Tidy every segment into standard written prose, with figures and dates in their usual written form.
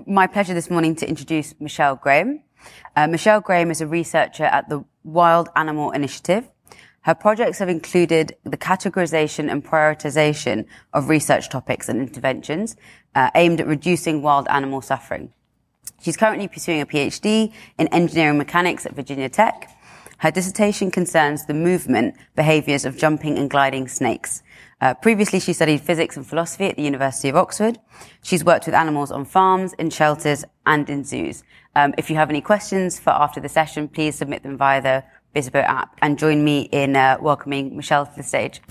my pleasure this morning to introduce Michelle Graham. Michelle Graham is a researcher at the Wild Animal Initiative. Her projects have included the categorization and prioritization of research topics and interventions aimed at reducing wild animal suffering. She's currently pursuing a PhD in engineering mechanics at Virginia Tech. Her dissertation concerns the movement behaviours of jumping and gliding snakes. Previously, she studied physics and philosophy at the University of Oxford. She's worked with animals on farms, in shelters, and in zoos. If you have any questions for after the session, please submit them via the Visibo app, and join me in welcoming Michelle to the stage.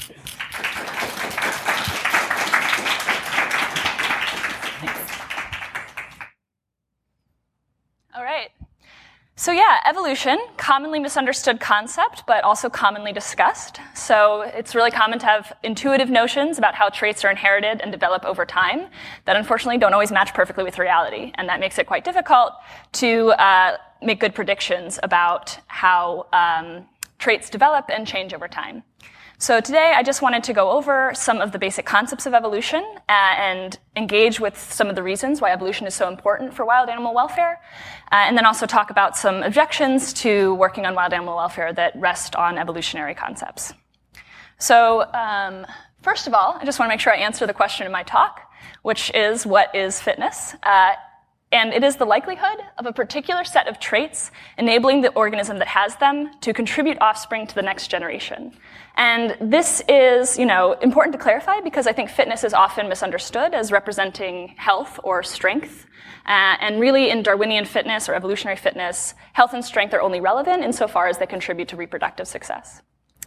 All right. So yeah, evolution, commonly misunderstood concept, but also commonly discussed. So it's really common to have intuitive notions about how traits are inherited and develop over time that unfortunately don't always match perfectly with reality. And that makes it quite difficult to make good predictions about how traits develop and change over time. So today I just wanted to go over some of the basic concepts of evolution and engage with some of the reasons why evolution is so important for wild animal welfare, and then also talk about some objections to working on wild animal welfare that rest on evolutionary concepts. So first of all, I just want to make sure I answer the question in my talk, which is, what is fitness? And it is the likelihood of a particular set of traits enabling the organism that has them to contribute offspring to the next generation. And this is, important to clarify because I think fitness is often misunderstood as representing health or strength. And really in Darwinian fitness or evolutionary fitness, health and strength are only relevant insofar as they contribute to reproductive success.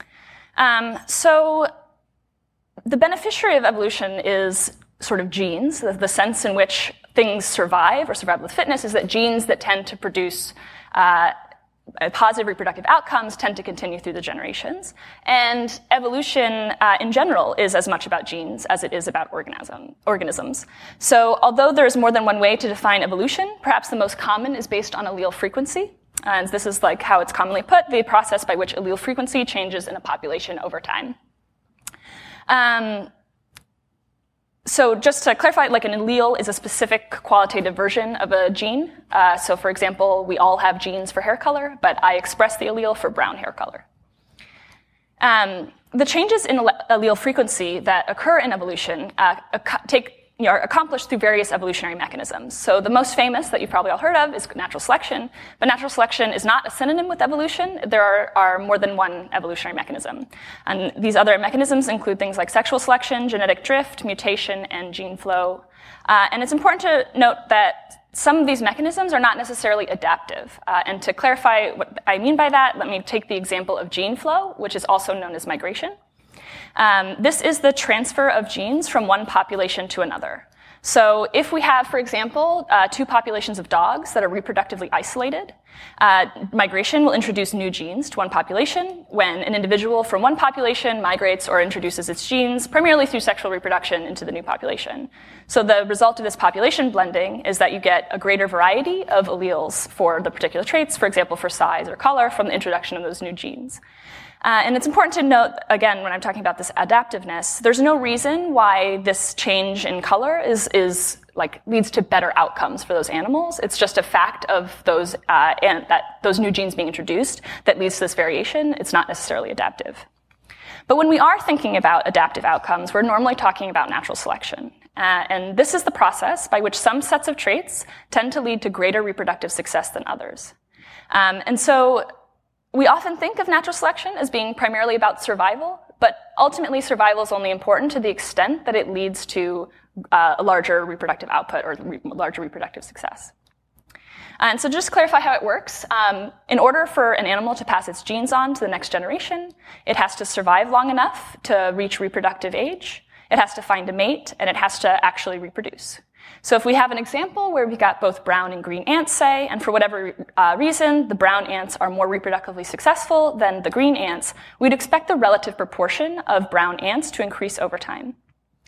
So the beneficiary of evolution is sort of genes. The sense in which things survive or survive with fitness is that genes that tend to produce positive reproductive outcomes tend to continue through the generations. And evolution in general is as much about genes as it is about organisms. So although there's more than one way to define evolution, perhaps the most common is based on allele frequency. And this is like how it's commonly put, the process by which allele frequency changes in a population over time. So just to clarify, like an allele is a specific qualitative version of a gene. So for example, we all have genes for hair color, but I express the allele for brown hair color. The changes in allele frequency that occur in evolution are accomplished through various evolutionary mechanisms. So the most famous that you've probably all heard of is natural selection, but natural selection is not a synonym with evolution. There are more than one evolutionary mechanism. And these other mechanisms include things like sexual selection, genetic drift, mutation, and gene flow. And it's important to note that some of these mechanisms are not necessarily adaptive. And to clarify what I mean by that, let me take the example of gene flow, which is also known as migration. This is the transfer of genes from one population to another. So if we have, for example, two populations of dogs that are reproductively isolated, migration will introduce new genes to one population when an individual from one population migrates or introduces its genes, primarily through sexual reproduction, into the new population. So the result of this population blending is that you get a greater variety of alleles for the particular traits, for example, for size or color, from the introduction of those new genes. And it's important to note, again, when I'm talking about this adaptiveness, there's no reason why this change in color leads to better outcomes for those animals. It's just a fact of those new genes being introduced that leads to this variation. It's not necessarily adaptive. But when we are thinking about adaptive outcomes, we're normally talking about natural selection. And this is the process by which some sets of traits tend to lead to greater reproductive success than others. And so we often think of natural selection as being primarily about survival, but ultimately survival is only important to the extent that it leads to a larger reproductive output or larger reproductive success. And so just to clarify how it works, in order for an animal to pass its genes on to the next generation, it has to survive long enough to reach reproductive age, it has to find a mate, and it has to actually reproduce. So if we have an example where we've got both brown and green ants, say, and for whatever reason, the brown ants are more reproductively successful than the green ants, we'd expect the relative proportion of brown ants to increase over time.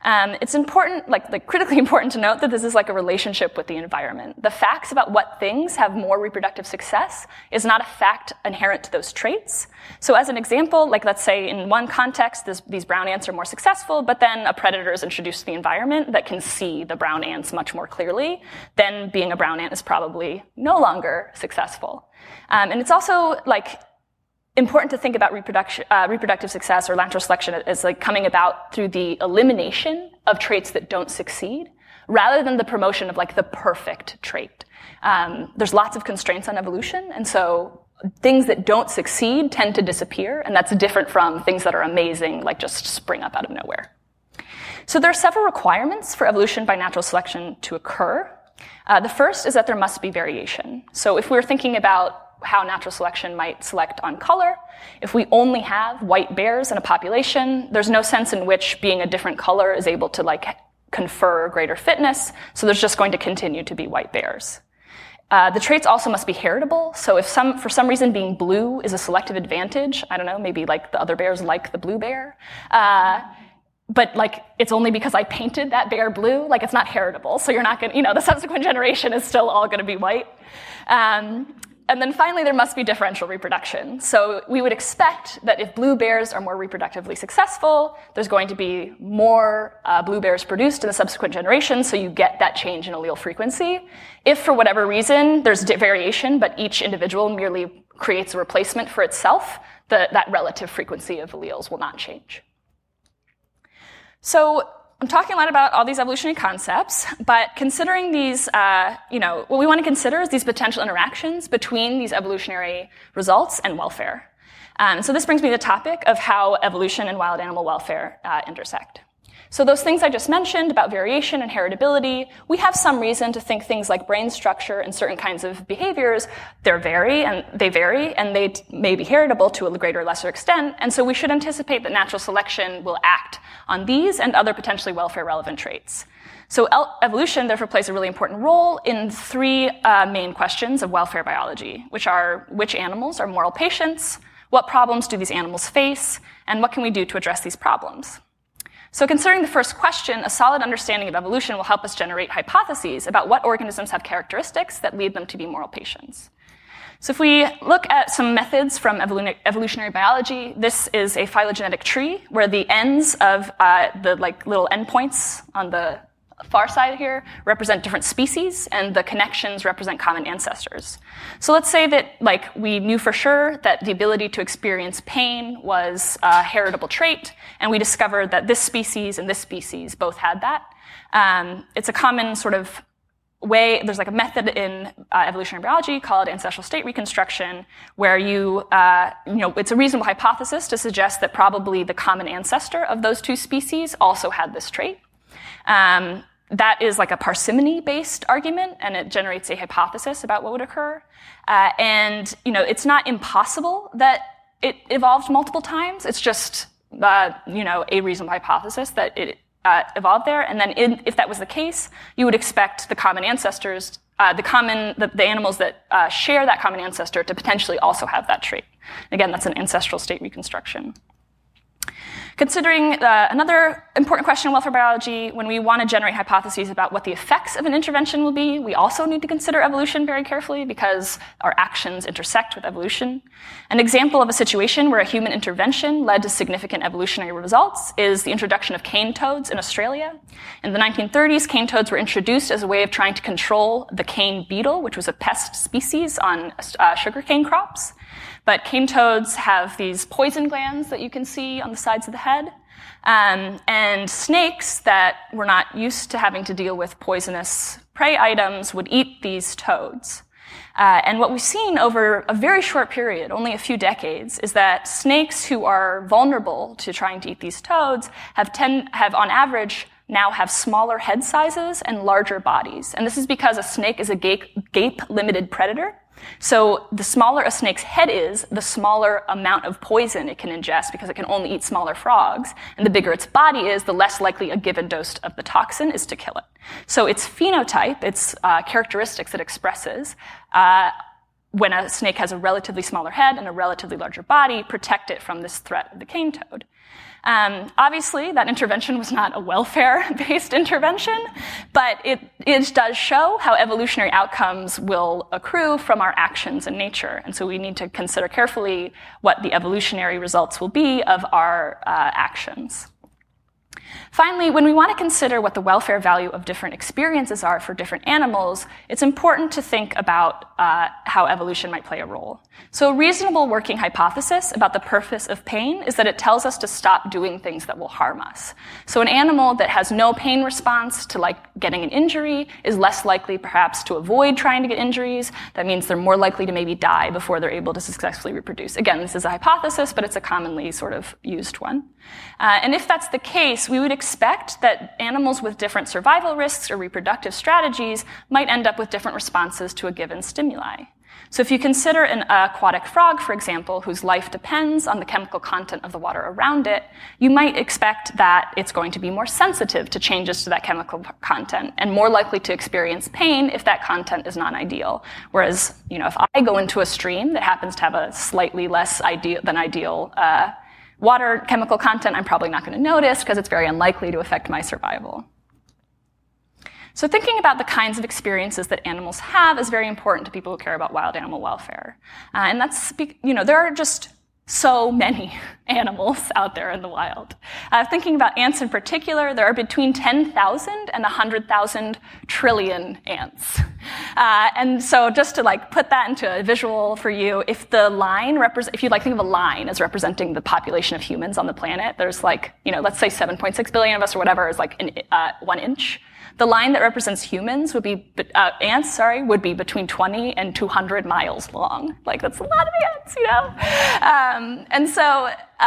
It's important, like critically important to note that this is like a relationship with the environment. The facts about what things have more reproductive success is not a fact inherent to those traits. So as an example, like let's say in one context, these brown ants are more successful, but then a predator is introduced to the environment that can see the brown ants much more clearly, then being a brown ant is probably no longer successful. And it's also like important to think about reproductive success or natural selection as like coming about through the elimination of traits that don't succeed, rather than the promotion of like the perfect trait. There's lots of constraints on evolution, and so things that don't succeed tend to disappear, and that's different from things that are amazing, like just spring up out of nowhere. So there are several requirements for evolution by natural selection to occur. The first is that there must be variation. So if we're thinking about how natural selection might select on color, if we only have white bears in a population, there's no sense in which being a different color is able to like confer greater fitness, so there's just going to continue to be white bears. The traits also must be heritable, so if for some reason being blue is a selective advantage, I don't know, maybe like the other bears like the blue bear, but like it's only because I painted that bear blue, like it's not heritable, so you're not gonna, the subsequent generation is still all gonna be white. And then finally, there must be differential reproduction. So we would expect that if blue bears are more reproductively successful, there's going to be more blue bears produced in the subsequent generations, so you get that change in allele frequency. If for whatever reason there's variation, but each individual merely creates a replacement for itself, that relative frequency of alleles will not change. So I'm talking a lot about all these evolutionary concepts, but considering these, what we want to consider is these potential interactions between these evolutionary results and welfare. So this brings me to the topic of how evolution and wild animal welfare intersect. So those things I just mentioned about variation and heritability, we have some reason to think things like brain structure and certain kinds of behaviors, they vary, and they may be heritable to a greater or lesser extent, and so we should anticipate that natural selection will act on these and other potentially welfare-relevant traits. So evolution, therefore, plays a really important role in three main questions of welfare biology, which are which animals are moral patients, what problems do these animals face, and what can we do to address these problems? So considering the first question, a solid understanding of evolution will help us generate hypotheses about what organisms have characteristics that lead them to be moral patients. So if we look at some methods from evolutionary biology, this is a phylogenetic tree where the ends of the little endpoints on the far side here represent different species, and the connections represent common ancestors. So let's say that we knew for sure that the ability to experience pain was a heritable trait, and we discovered that this species and this species both had that. It's a common sort of way, there's a method in evolutionary biology called ancestral state reconstruction, where it's a reasonable hypothesis to suggest that probably the common ancestor of those two species also had this trait. That is like a parsimony-based argument, and it generates a hypothesis about what would occur. It's not impossible that it evolved multiple times. It's just, a reasonable hypothesis that it evolved there. And then if that was the case, you would expect the common ancestors, the animals that share that common ancestor to potentially also have that trait. Again, that's an ancestral state reconstruction. Considering another important question in welfare biology, when we want to generate hypotheses about what the effects of an intervention will be, we also need to consider evolution very carefully because our actions intersect with evolution. An example of a situation where a human intervention led to significant evolutionary results is the introduction of cane toads in Australia. In the 1930s, cane toads were introduced as a way of trying to control the cane beetle, which was a pest species on sugarcane crops. But cane toads have these poison glands that you can see on the sides of the head. And snakes that were not used to having to deal with poisonous prey items would eat these toads. And what we've seen over a very short period, only a few decades, is that snakes who are vulnerable to trying to eat these toads have on average now have smaller head sizes and larger bodies. And this is because a snake is a gape-limited predator. So the smaller a snake's head is, the smaller amount of poison it can ingest because it can only eat smaller frogs. And the bigger its body is, the less likely a given dose of the toxin is to kill it. So its phenotype, its characteristics it expresses, when a snake has a relatively smaller head and a relatively larger body, protect it from this threat of the cane toad. Obviously, that intervention was not a welfare-based intervention, but it does show how evolutionary outcomes will accrue from our actions in nature. And so we need to consider carefully what the evolutionary results will be of our actions. Finally, when we want to consider what the welfare value of different experiences are for different animals, it's important to think about how evolution might play a role. So a reasonable working hypothesis about the purpose of pain is that it tells us to stop doing things that will harm us. So an animal that has no pain response to like getting an injury is less likely perhaps to avoid trying to get injuries. That means they're more likely to maybe die before they're able to successfully reproduce. Again, this is a hypothesis, but it's a commonly sort of used one. And if that's the case, we would expect that animals with different survival risks or reproductive strategies might end up with different responses to a given stimuli. So if you consider an aquatic frog, for example, whose life depends on the chemical content of the water around it, you might expect that it's going to be more sensitive to changes to that chemical content and more likely to experience pain if that content is non-ideal. Whereas, if I go into a stream that happens to have a slightly less than ideal water chemical content, I'm probably not going to notice because it's very unlikely to affect my survival. So thinking about the kinds of experiences that animals have is very important to people who care about wild animal welfare. And that's, there are just so many animals out there in the wild. Thinking about ants in particular, there are between 10,000 and 100,000 trillion ants. And so just to put that into a visual for you, if the line if you think of a line as representing the population of humans on the planet, there's let's say 7.6 billion of us or whatever is 1 inch. The line that represents humans would be, ants, would be between 20 and 200 miles long. That's a lot of ants, And so,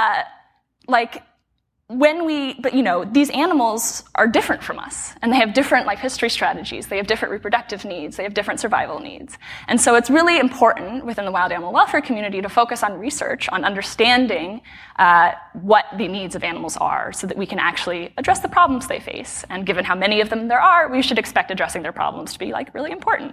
these animals are different from us, and they have different life history strategies. They have different reproductive needs. They have different survival needs. And so it's really important within the wild animal welfare community to focus on research, on understanding what the needs of animals are so that we can actually address the problems they face. And given how many of them there are, we should expect addressing their problems to be really important.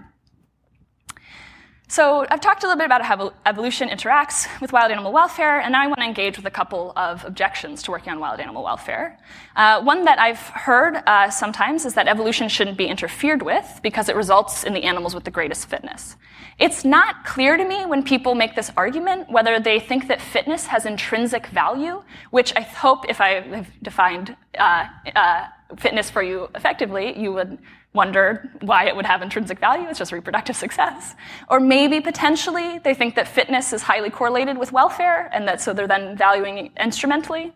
So I've talked a little bit about how evolution interacts with wild animal welfare, and now I want to engage with a couple of objections to working on wild animal welfare. One that I've heard sometimes is that evolution shouldn't be interfered with because it results in the animals with the greatest fitness. It's not clear to me when people make this argument whether they think that fitness has intrinsic value, which I hope if I have defined fitness for you effectively, you would wonder why it would have intrinsic value. It's just reproductive success. Or maybe potentially they think that fitness is highly correlated with welfare and that so they're then valuing it instrumentally.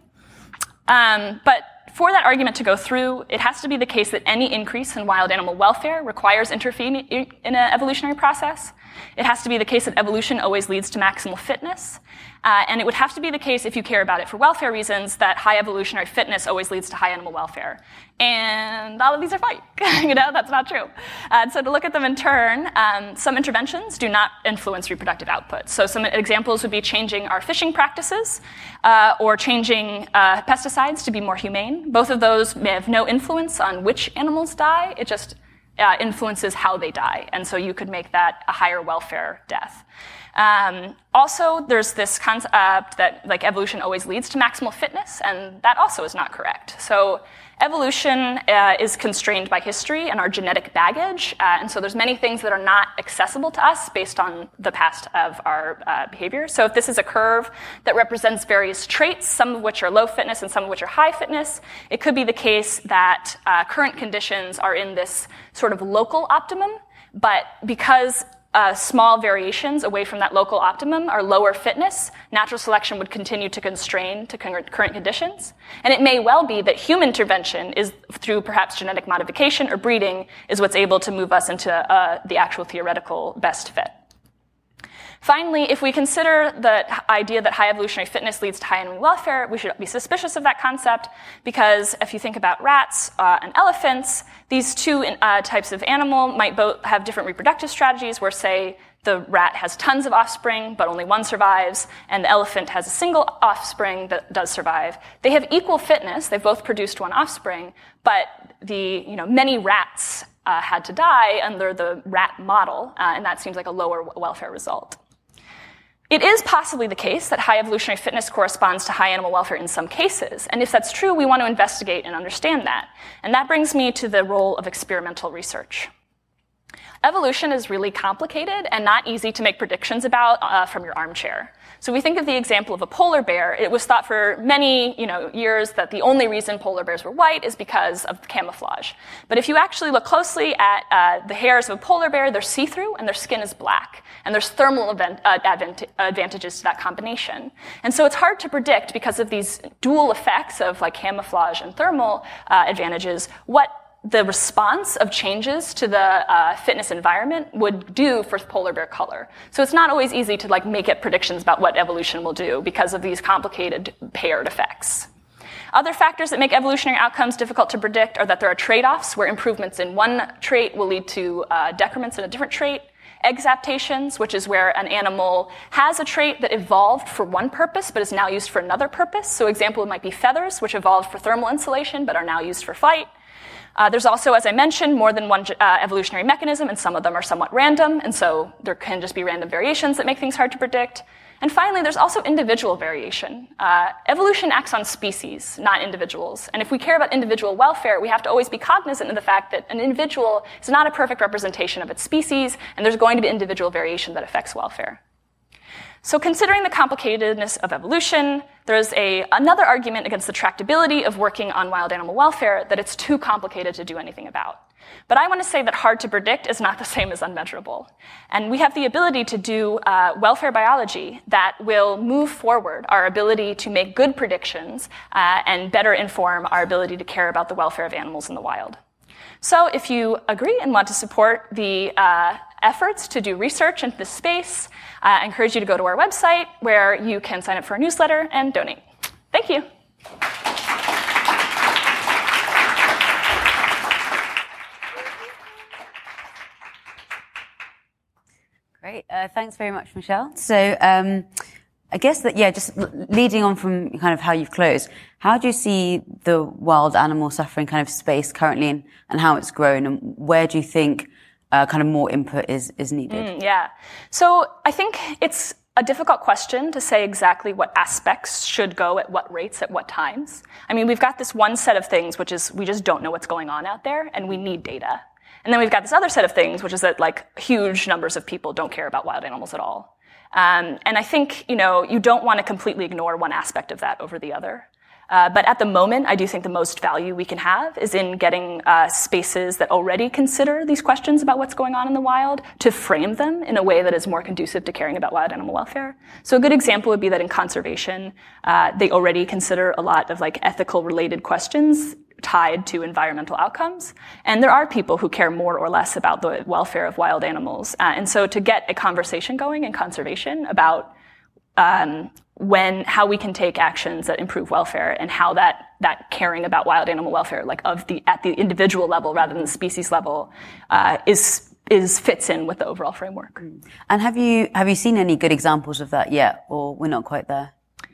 But for that argument to go through, it has to be the case that any increase in wild animal welfare requires intervening in an evolutionary process. It has to be the case that evolution always leads to maximal fitness. And it would have to be the case, if you care about it for welfare reasons, that high evolutionary fitness always leads to high animal welfare. And all of these are fake. That's not true. So to look at them in turn, some interventions do not influence reproductive output. So some examples would be changing our fishing practices or changing pesticides to be more humane. Both of those may have no influence on which animals die. It just influences how they die. And so you could make that a higher welfare death. Also, there's this concept that evolution always leads to maximal fitness, and that also is not correct. So evolution is constrained by history and our genetic baggage, and so there's many things that are not accessible to us based on the past of our behavior. So if this is a curve that represents various traits, some of which are low fitness and some of which are high fitness, it could be the case that current conditions are in this sort of local optimum, but because small variations away from that local optimum are lower fitness, natural selection would continue to constrain to current conditions. And it may well be that human intervention is through perhaps genetic modification or breeding is what's able to move us into the actual theoretical best fit. Finally, if we consider the idea that high evolutionary fitness leads to high animal welfare, we should be suspicious of that concept because if you think about rats and elephants, these two types of animal might both have different reproductive strategies where, say, the rat has tons of offspring, but only one survives, and the elephant has a single offspring that does survive. They have equal fitness. They've both produced one offspring, but many rats had to die under the rat model, and that seems like a lower welfare result. It is possibly the case that high evolutionary fitness corresponds to high animal welfare in some cases, and if that's true, we want to investigate and understand that. And that brings me to the role of experimental research. Evolution is really complicated and not easy to make predictions about from your armchair. So we think of the example of a polar bear. It was thought for many years that the only reason polar bears were white is because of camouflage. But if you actually look closely at the hairs of a polar bear, they're see-through and their skin is black. And there's thermal advantages to that combination. And so it's hard to predict, because of these dual effects of like camouflage and thermal advantages, what the response of changes to the fitness environment would do for polar bear color. So it's not always easy to like make it predictions about what evolution will do because of these complicated paired effects. Other factors that make evolutionary outcomes difficult to predict are that there are trade-offs where improvements in one trait will lead to decrements in a different trait. Exaptations, which is where an animal has a trait that evolved for one purpose but is now used for another purpose. So example might be feathers, which evolved for thermal insulation but are now used for flight. There's also, as I mentioned, more than one evolutionary mechanism, and some of them are somewhat random, and so there can just be random variations that make things hard to predict. And finally, there's also individual variation. Evolution acts on species, not individuals. And if we care about individual welfare, we have to always be cognizant of the fact that an individual is not a perfect representation of its species, and there's going to be individual variation that affects welfare. So considering the complicatedness of evolution, there's another argument against the tractability of working on wild animal welfare, that it's too complicated to do anything about. But I want to say that hard to predict is not the same as unmeasurable. And we have the ability to do welfare biology that will move forward our ability to make good predictions and better inform our ability to care about the welfare of animals in the wild. So if you agree and want to support the efforts to do research into this space, I encourage you to go to our website where you can sign up for our newsletter and donate. Thank you. Great. Thanks very much, Michelle. So I guess that, just leading on from kind of how you've closed, how do you see the wild animal suffering kind of space currently and how it's grown, and where do you think kind of more input is needed? So I think it's a difficult question to say exactly what aspects should go at what rates at what times. I mean, we've got this one set of things, which is we just don't know what's going on out there, and we need data. And then we've got this other set of things, which is that like huge numbers of people don't care about wild animals at all. And I think, you don't want to completely ignore one aspect of that over the other. But at the moment, I do think the most value we can have is in getting spaces that already consider these questions about what's going on in the wild to frame them in a way that is more conducive to caring about wild animal welfare. So a good example would be that in conservation, they already consider a lot of like ethical related questions tied to environmental outcomes. And there are people who care more or less about the welfare of wild animals. And so to get a conversation going in conservation about how we can take actions that improve welfare and how that caring about wild animal welfare, like at the individual level rather than the species level, fits in with the overall framework. And have you seen any good examples of that yet, or we're not quite there?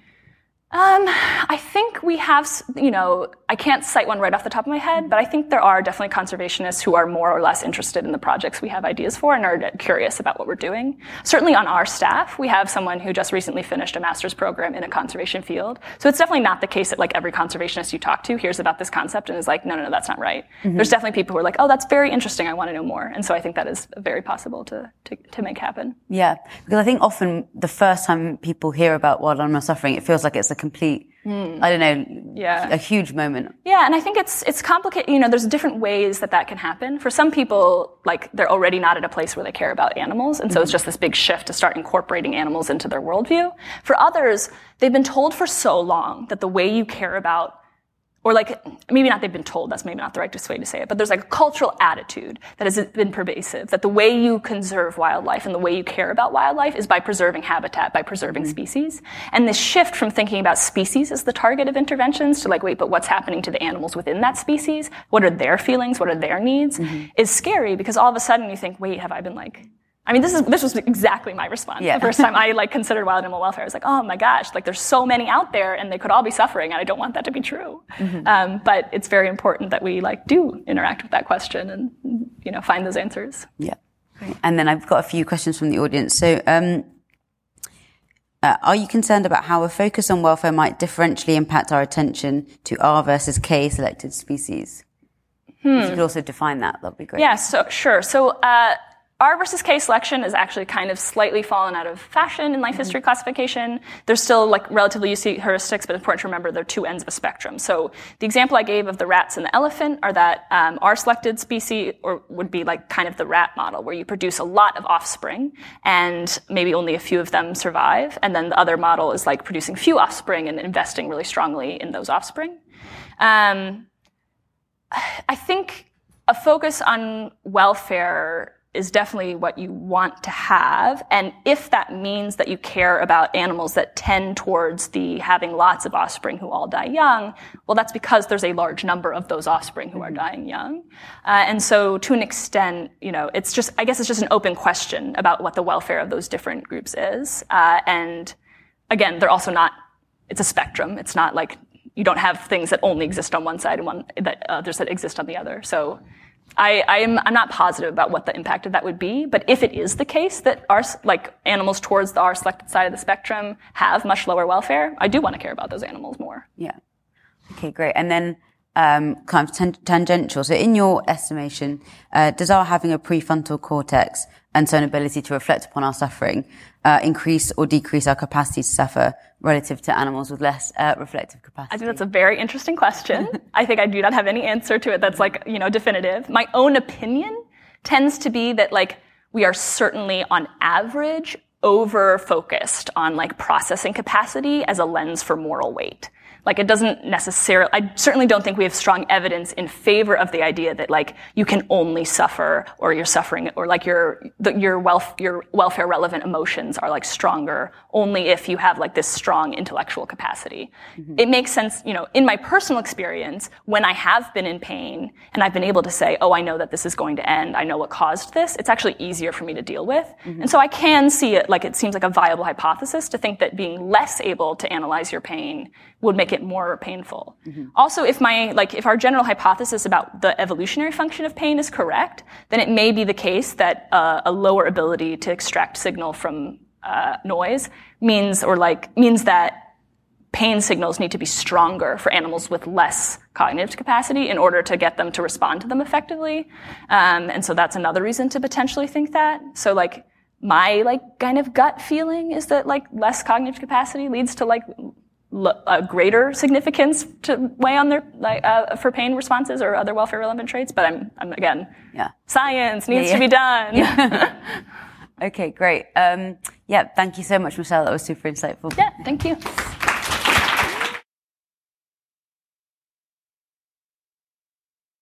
I think we have, I can't cite one right off the top of my head, but I think there are definitely conservationists who are more or less interested in the projects we have ideas for and are curious about what we're doing. Certainly on our staff, we have someone who just recently finished a master's program in a conservation field. So it's definitely not the case that like every conservationist you talk to hears about this concept and is like, no, that's not right. Mm-hmm. There's definitely people who are like, oh, that's very interesting. I want to know more. And so I think that is very possible to make happen. Yeah, because I think often the first time people hear about wild animal suffering, it feels like it's a complete, a huge moment. Yeah, and I think it's complicated. There's different ways that can happen. For some people, like, they're already not at a place where they care about animals, and so it's just this big shift to start incorporating animals into their worldview. For others, they've been told for so long that the way you care about, or like, maybe not they've been told, that's maybe not the right way to say it, but there's like a cultural attitude that has been pervasive, that the way you conserve wildlife and the way you care about wildlife is by preserving habitat, by preserving species. And this shift from thinking about species as the target of interventions to like, wait, but what's happening to the animals within that species? What are their feelings? What are their needs? Mm-hmm. Is scary because all of a sudden you think, wait, have I been like, this was exactly my response. Yeah. The first time I considered wild animal welfare, I was like, oh my gosh, there's so many out there and they could all be suffering and I don't want that to be true. Mm-hmm. But it's very important that we do interact with that question and, find those answers. Yeah. Great. And then I've got a few questions from the audience. So, are you concerned about how a focus on welfare might differentially impact our attention to R versus K selected species? If you could also define that would be great. Yeah, sure. So R versus K selection is actually kind of slightly fallen out of fashion in life history classification. There's still like relatively useful heuristics, but important to remember they're two ends of a spectrum. So the example I gave of the rats and the elephant are that R-selected species would be like kind of the rat model, where you produce a lot of offspring and maybe only a few of them survive. And then the other model is like producing few offspring and investing really strongly in those offspring. I think a focus on welfare is definitely what you want to have. And if that means that you care about animals that tend towards the having lots of offspring who all die young, well, that's because there's a large number of those offspring who are dying young. And so to an extent, I guess it's just an open question about what the welfare of those different groups is. And again, they're also not, it's a spectrum. It's not like you don't have things that only exist on one side and others that exist on the other. So I'm not positive about what the impact of that would be, but if it is the case that animals towards the R-selected side of the spectrum have much lower welfare, I do want to care about those animals more. Yeah. Okay, great. And then kind of tangential. So in your estimation, does our having a prefrontal cortex and so an ability to reflect upon our suffering increase or decrease our capacity to suffer relative to animals with less reflective capacity? I think that's a very interesting question. I think I do not have any answer to it that's definitive. My own opinion tends to be that we are certainly on average over-focused on processing capacity as a lens for moral weight. It doesn't necessarily, I certainly don't think we have strong evidence in favor of the idea that you can only suffer or you're suffering or your welfare relevant emotions are stronger only if you have this strong intellectual capacity. Mm-hmm. It makes sense, in my personal experience, when I have been in pain and I've been able to say, oh, I know that this is going to end, I know what caused this, it's actually easier for me to deal with. Mm-hmm. And so I can see it it seems like a viable hypothesis to think that being less able to analyze your pain would make it more painful. Mm-hmm. Also, if our general hypothesis about the evolutionary function of pain is correct, then it may be the case that a lower ability to extract signal from noise means that pain signals need to be stronger for animals with less cognitive capacity in order to get them to respond to them effectively. And so that's another reason to potentially think that. So my kind of gut feeling is that less cognitive capacity leads to a greater significance to weigh on their for pain responses or other welfare relevant traits. But I'm again, science needs to be done. Yeah. Okay, great. Thank you so much, Michelle. That was super insightful. Yeah, thank you.